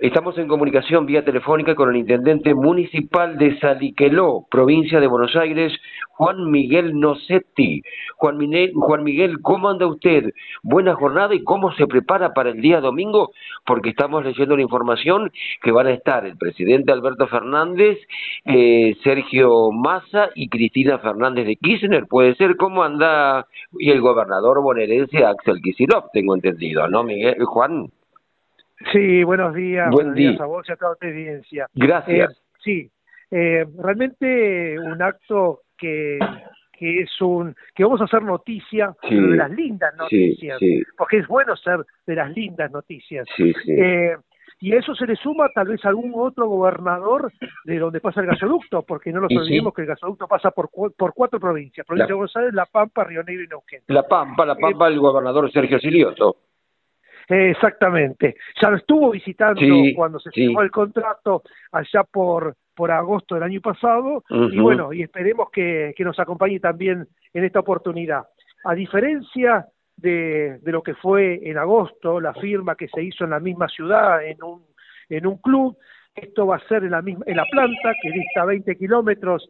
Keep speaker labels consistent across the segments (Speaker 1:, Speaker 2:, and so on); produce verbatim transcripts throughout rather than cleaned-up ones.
Speaker 1: Estamos en comunicación vía telefónica con el intendente municipal de Saliqueló, provincia de Buenos Aires, Juan Miguel Nocetti. Juan Miguel, Juan Miguel, ¿cómo anda usted? Buena jornada y cómo se prepara para el día domingo, porque estamos leyendo la información que van a estar el presidente Alberto Fernández, eh, Sergio Massa y Cristina Fernández de Kirchner, puede ser. ¿Cómo anda? Y el gobernador bonaerense Axel Kicillof, tengo entendido, ¿no, Miguel? Juan.
Speaker 2: Sí, buenos días,
Speaker 1: Buen
Speaker 2: buenos días
Speaker 1: día.
Speaker 2: a vos y a toda tu audiencia.
Speaker 1: Gracias.
Speaker 2: Eh, sí, eh, realmente un acto que, que es un, que vamos a hacer noticia,
Speaker 1: Sí,
Speaker 2: pero de las lindas
Speaker 1: sí,
Speaker 2: noticias,
Speaker 1: sí,
Speaker 2: porque es bueno ser de las lindas noticias.
Speaker 1: sí, sí.
Speaker 2: Eh, y a eso se le suma tal vez algún otro gobernador de donde pasa el gasoducto, porque no nos
Speaker 1: Y
Speaker 2: olvidemos
Speaker 1: sí,
Speaker 2: que el gasoducto pasa por, cu- por cuatro provincias, provincia
Speaker 1: la,
Speaker 2: de Buenos Aires, La Pampa, Río Negro y Neuquén.
Speaker 1: la Pampa, la
Speaker 2: Eh,
Speaker 1: Pampa del gobernador Sergio Silioto.
Speaker 2: Eh, Exactamente. Ya lo estuvo visitando
Speaker 1: Sí,
Speaker 2: cuando se firmó
Speaker 1: sí.
Speaker 2: el contrato allá por por agosto del año pasado y
Speaker 1: Ujú.
Speaker 2: bueno, y esperemos que, que nos acompañe también en esta oportunidad. A diferencia de, de lo que fue en agosto, la firma que se hizo en la misma ciudad, en un, en un club, esto va a ser en la misma, en la planta, que dista veinte kilómetros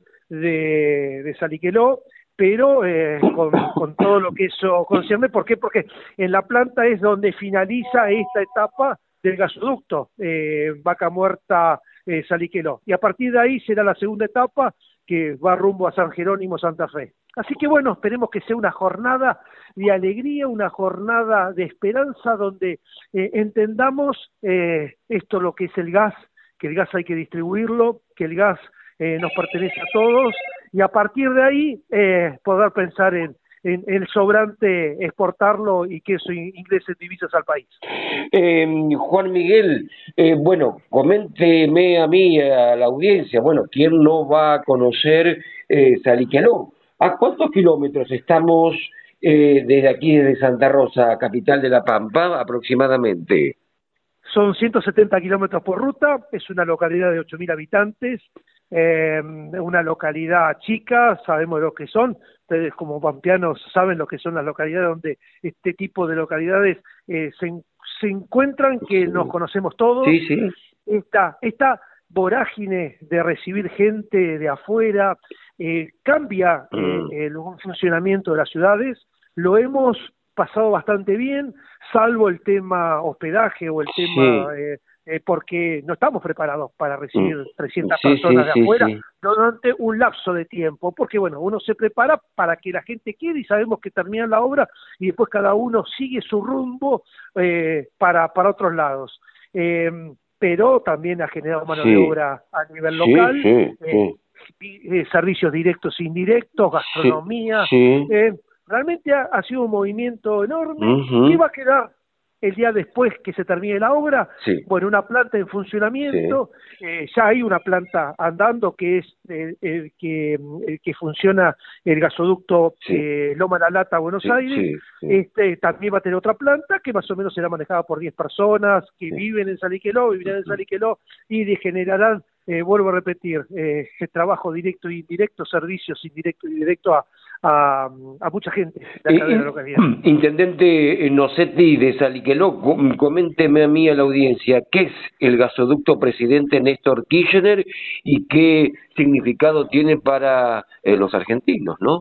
Speaker 2: de, de Saliqueló, pero eh, con, con todo lo que eso concierne. ¿Por qué? Porque en la planta es donde finaliza esta etapa del gasoducto, eh, Vaca Muerta, eh, Saliqueló. Y a partir de ahí será la segunda etapa que va rumbo a San Jerónimo, Santa Fe. Así que bueno, esperemos que sea una jornada de alegría, una jornada de esperanza donde eh, entendamos eh, esto lo que es el gas, que el gas hay que distribuirlo, que el gas eh, nos pertenece a todos, y a partir de ahí eh, poder pensar en, en, en el sobrante, exportarlo y que eso ingrese divisas al país.
Speaker 1: Eh, Juan Miguel, eh, bueno, coménteme a mí, a la audiencia, bueno, ¿quién no va a conocer eh, Saliqueló? ¿A cuántos kilómetros estamos eh, desde aquí, desde Santa Rosa, capital de La Pampa, aproximadamente?
Speaker 2: Son ciento setenta kilómetros por ruta, es una localidad de ocho mil habitantes, eh, una localidad chica, sabemos lo que son, ustedes como pampeanos saben lo que son las localidades donde este tipo de localidades eh, se, se encuentran, que
Speaker 1: Sí,
Speaker 2: nos conocemos todos.
Speaker 1: sí, sí.
Speaker 2: Esta, esta vorágine de recibir gente de afuera eh, cambia eh,
Speaker 1: Mm.
Speaker 2: el funcionamiento de las ciudades, lo hemos pasado bastante bien, salvo el tema hospedaje o el tema,
Speaker 1: Sí.
Speaker 2: eh, eh, porque no estamos preparados para
Speaker 1: Mm.
Speaker 2: recibir trescientas
Speaker 1: Sí, sí,
Speaker 2: personas de
Speaker 1: sí,
Speaker 2: afuera
Speaker 1: sí.
Speaker 2: durante un lapso de tiempo, porque bueno, uno se prepara para que la gente quede y sabemos que termina la obra y después cada uno sigue su rumbo eh, para, para otros lados. Eh, pero también ha generado mano de
Speaker 1: Sí,
Speaker 2: obra a nivel
Speaker 1: sí,
Speaker 2: local,
Speaker 1: sí,
Speaker 2: eh,
Speaker 1: sí.
Speaker 2: eh, servicios directos e indirectos,
Speaker 1: Sí,
Speaker 2: gastronomía.
Speaker 1: sí.
Speaker 2: Eh, realmente ha, ha sido un movimiento enorme. ¿Qué
Speaker 1: Ujú.
Speaker 2: va a quedar el día después que se termine la obra?
Speaker 1: Sí,
Speaker 2: Bueno, una planta en
Speaker 1: sí,
Speaker 2: funcionamiento, eh, ya hay una planta andando que es eh, el que, el que funciona el gasoducto
Speaker 1: sí,
Speaker 2: eh, Loma La Lata, Buenos
Speaker 1: sí,
Speaker 2: Aires.
Speaker 1: sí, sí,
Speaker 2: Este, también va a tener otra planta que más o menos será manejada por diez personas que
Speaker 1: sí.
Speaker 2: viven en Saliqueló, vivirán en Saliqueló y de generarán, eh, vuelvo a repetir, eh, trabajo directo e indirecto, servicios indirectos y directos a, a, a mucha gente de
Speaker 1: Eh,
Speaker 2: acá de la
Speaker 1: in-
Speaker 2: localidad.
Speaker 1: Intendente Nocetti de Saliqueló, com- coménteme a mí, a la audiencia, ¿qué es el gasoducto presidente Néstor Kirchner y qué significado tiene para eh, los argentinos, ¿no?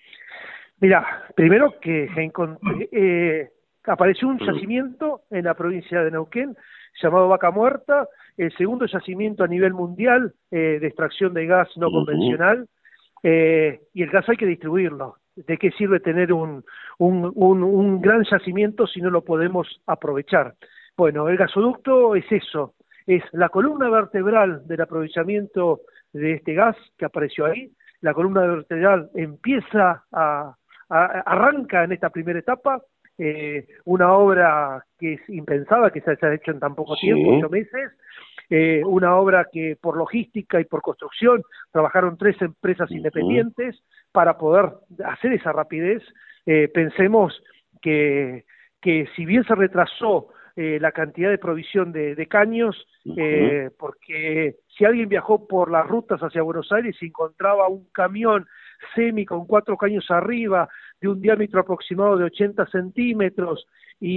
Speaker 2: Mira, primero que encontré, eh, apareció un
Speaker 1: Mm.
Speaker 2: yacimiento en la provincia de Neuquén llamado Vaca Muerta, el segundo yacimiento a nivel mundial eh, de extracción de gas no
Speaker 1: Ujú.
Speaker 2: convencional, eh, y el gas hay que distribuirlo. ¿De qué sirve tener un, un, un, un gran yacimiento si no lo podemos aprovechar? Bueno, el gasoducto es eso, es la columna vertebral del aprovechamiento de este gas que apareció ahí. La columna vertebral empieza a, a arranca en esta primera etapa, eh, una obra que es impensada, que se haya hecho en tan poco tiempo,
Speaker 1: Sí,
Speaker 2: ocho meses, eh, una obra que por logística y por construcción trabajaron tres empresas
Speaker 1: ujú.
Speaker 2: independientes para poder hacer esa rapidez. Eh, pensemos que, que si bien se retrasó eh, la cantidad de provisión de, de caños,
Speaker 1: Ujú.
Speaker 2: eh, porque si alguien viajó por las rutas hacia Buenos Aires y encontraba un camión semi con cuatro caños arriba, de un diámetro aproximado de ochenta centímetros,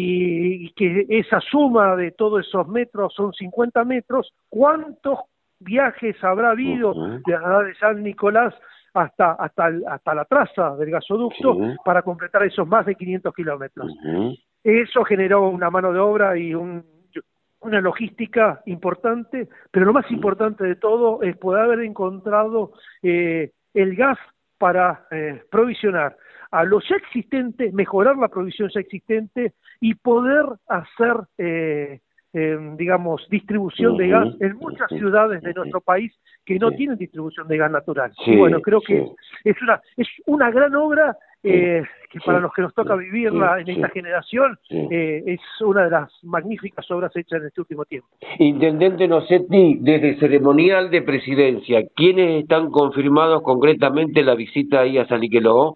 Speaker 2: y, y que esa suma de todos esos metros son cincuenta metros, ¿cuántos viajes habrá habido
Speaker 1: Uh-huh.
Speaker 2: de la ciudad de San Nicolás hasta hasta el, hasta la traza del gasoducto
Speaker 1: Sí.
Speaker 2: para completar esos más de quinientos kilómetros?
Speaker 1: Uh-huh.
Speaker 2: Eso generó una mano de obra y un, una logística importante, pero lo más importante de todo es poder haber encontrado eh, el gas para eh, provisionar a lo ya existente, mejorar la provisión ya existente y poder hacer, eh, eh, digamos, distribución
Speaker 1: Uh-huh.
Speaker 2: de gas en muchas
Speaker 1: Uh-huh.
Speaker 2: ciudades de nuestro país que no
Speaker 1: Sí.
Speaker 2: tienen distribución de gas natural.
Speaker 1: Sí,
Speaker 2: Y bueno, creo que
Speaker 1: sí.
Speaker 2: es una es una gran obra eh, que para
Speaker 1: Sí.
Speaker 2: los que nos toca vivirla
Speaker 1: Sí.
Speaker 2: en esta
Speaker 1: Sí.
Speaker 2: generación
Speaker 1: Sí.
Speaker 2: eh, es una de las magníficas obras hechas en este último tiempo.
Speaker 1: Intendente Nocetti, desde ceremonial de presidencia, ¿quiénes están confirmados concretamente la visita ahí a Saliqueló?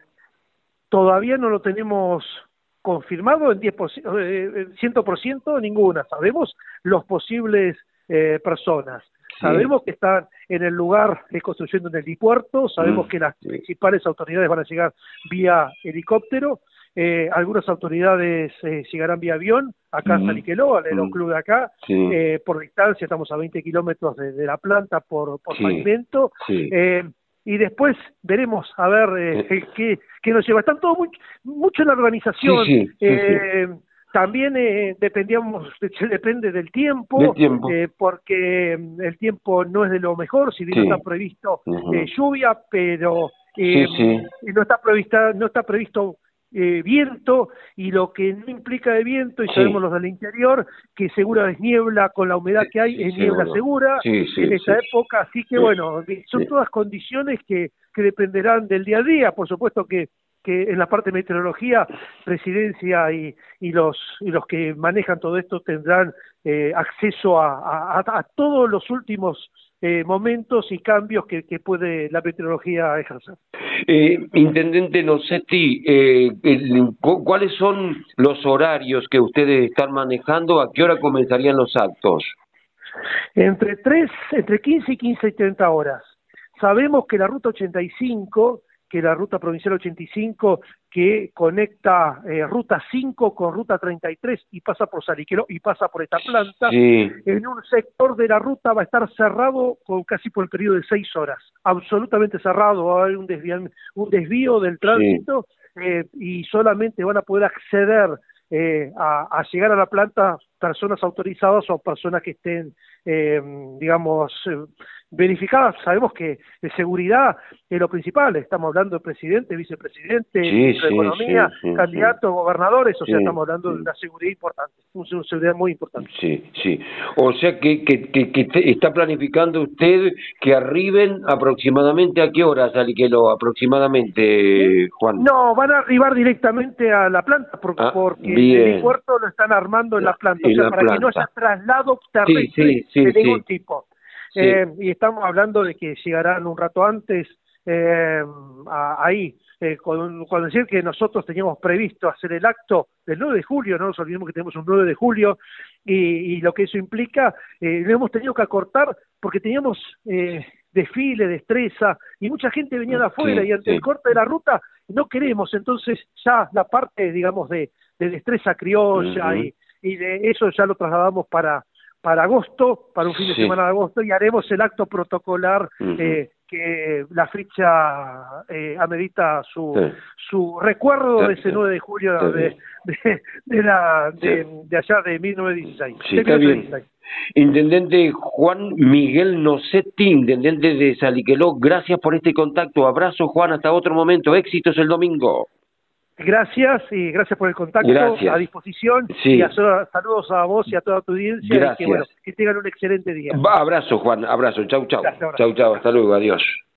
Speaker 2: Todavía no lo tenemos confirmado en diez por ciento, eh, cien por ciento ninguna. Sabemos los posibles eh, personas.
Speaker 1: Sí.
Speaker 2: Sabemos que están en el lugar de construyendo en el helipuerto, sabemos
Speaker 1: Mm,
Speaker 2: que las
Speaker 1: sí.
Speaker 2: principales autoridades van a llegar vía helicóptero, eh, algunas autoridades eh, llegarán vía avión, acá
Speaker 1: Mm,
Speaker 2: a Saliqueló, al
Speaker 1: mm,
Speaker 2: Aeroclub de acá,
Speaker 1: sí.
Speaker 2: eh, por distancia, estamos a veinte kilómetros de, de la planta por, por
Speaker 1: Sí.
Speaker 2: pavimento,
Speaker 1: Sí.
Speaker 2: eh, y después veremos a ver eh,
Speaker 1: Eh.
Speaker 2: qué, qué nos lleva. Están todos muy, mucho en la organización.
Speaker 1: Sí, sí, sí,
Speaker 2: eh, También eh, dependíamos, depende del tiempo,
Speaker 1: Del tiempo.
Speaker 2: eh, porque mm, el tiempo no es de lo mejor, si bien
Speaker 1: Sí.
Speaker 2: no está previsto
Speaker 1: Ujú.
Speaker 2: eh, lluvia, pero eh,
Speaker 1: Sí, sí.
Speaker 2: no está prevista, no está previsto eh, viento, y lo que no implica de viento, y
Speaker 1: Sí.
Speaker 2: sabemos los del interior, que seguro es niebla con la humedad que hay,
Speaker 1: Sí,
Speaker 2: es niebla
Speaker 1: seguro.
Speaker 2: segura
Speaker 1: Sí, sí,
Speaker 2: en esta
Speaker 1: sí.
Speaker 2: época, así que
Speaker 1: Sí.
Speaker 2: bueno, son
Speaker 1: Sí.
Speaker 2: todas condiciones que, que dependerán del día a día. Por supuesto que que en la parte de meteorología, presidencia y, y los y los que manejan todo esto tendrán eh, acceso a, a, a todos los últimos eh, momentos y cambios que, que puede la meteorología ejercer.
Speaker 1: Eh, Intendente Nocetti, eh, el- cu- ¿cuáles son los horarios que ustedes están manejando? ¿A qué hora comenzarían los actos?
Speaker 2: Entre tres, entre quince y quince y treinta horas. Sabemos que la ruta ochenta y cinco, que la ruta provincial ochenta y cinco, que conecta eh, ruta cinco con ruta treinta y tres y pasa por Saliqueló y pasa por esta planta,
Speaker 1: Sí.
Speaker 2: en un sector de la ruta va a estar cerrado con casi por el periodo de seis horas, absolutamente cerrado, va a haber un desvío, un desvío del tránsito, eh, y solamente van a poder acceder eh, a, a llegar a la planta personas autorizadas o personas que estén, eh, digamos, eh, verificadas. Sabemos que de seguridad es lo principal, estamos hablando de presidente, vicepresidente,
Speaker 1: Sí,
Speaker 2: ministro de
Speaker 1: sí,
Speaker 2: Economía,
Speaker 1: sí, sí,
Speaker 2: candidatos, gobernadores, o sea,
Speaker 1: Sí,
Speaker 2: estamos hablando
Speaker 1: sí.
Speaker 2: de una seguridad importante, una seguridad muy importante.
Speaker 1: Sí, sí. O sea que, que, que, que te- está planificando usted que arriben aproximadamente a qué hora, Saliqueló, aproximadamente, Juan.
Speaker 2: No, van a arribar directamente a la planta porque,
Speaker 1: Ah,
Speaker 2: porque el
Speaker 1: bien.
Speaker 2: helipuerto lo están armando en la planta,
Speaker 1: En
Speaker 2: o sea,
Speaker 1: la
Speaker 2: para que no haya
Speaker 1: planta.
Speaker 2: traslado
Speaker 1: Sí,
Speaker 2: terrestre
Speaker 1: sí, sí,
Speaker 2: de ningún
Speaker 1: sí.
Speaker 2: tipo.
Speaker 1: Sí.
Speaker 2: Eh, y estamos hablando de que llegarán un rato antes eh, a- ahí, eh, con, con decir que nosotros teníamos previsto hacer el acto del nueve de julio, no nos olvidemos que tenemos un nueve de julio, y, y lo que eso implica, eh, lo hemos tenido que acortar porque teníamos eh, desfile, destreza, y mucha gente venía de afuera,
Speaker 1: Sí,
Speaker 2: y ante
Speaker 1: sí.
Speaker 2: el corte de la ruta no queremos, entonces ya la parte, digamos, de, de destreza criolla
Speaker 1: Ujú.
Speaker 2: y, y de eso ya lo trasladamos para para agosto, para un fin de
Speaker 1: Sí.
Speaker 2: semana de agosto, y haremos el acto protocolar
Speaker 1: Ujú.
Speaker 2: eh, que la fecha eh, amerita su,
Speaker 1: Sí.
Speaker 2: su recuerdo
Speaker 1: Sí,
Speaker 2: de ese
Speaker 1: sí.
Speaker 2: nueve de julio
Speaker 1: Está
Speaker 2: de, de, de, la, de,
Speaker 1: Sí.
Speaker 2: de allá de mil novecientos dieciséis.
Speaker 1: Sí,
Speaker 2: de
Speaker 1: está bien.
Speaker 2: mil novecientos dieciséis.
Speaker 1: Intendente Juan Miguel Nocetti, intendente de Saliqueló, gracias por este contacto. Abrazo, Juan, hasta otro momento. Éxitos el domingo.
Speaker 2: Gracias y gracias por el contacto,
Speaker 1: Gracias.
Speaker 2: a disposición,
Speaker 1: Sí.
Speaker 2: y a, saludos a vos y a toda tu audiencia,
Speaker 1: Gracias.
Speaker 2: y que bueno, que tengan un excelente día.
Speaker 1: Va, abrazo, Juan, abrazo. Chau, chau.
Speaker 2: Gracias, abrazo.
Speaker 1: Chau, chau. Hasta luego. Adiós.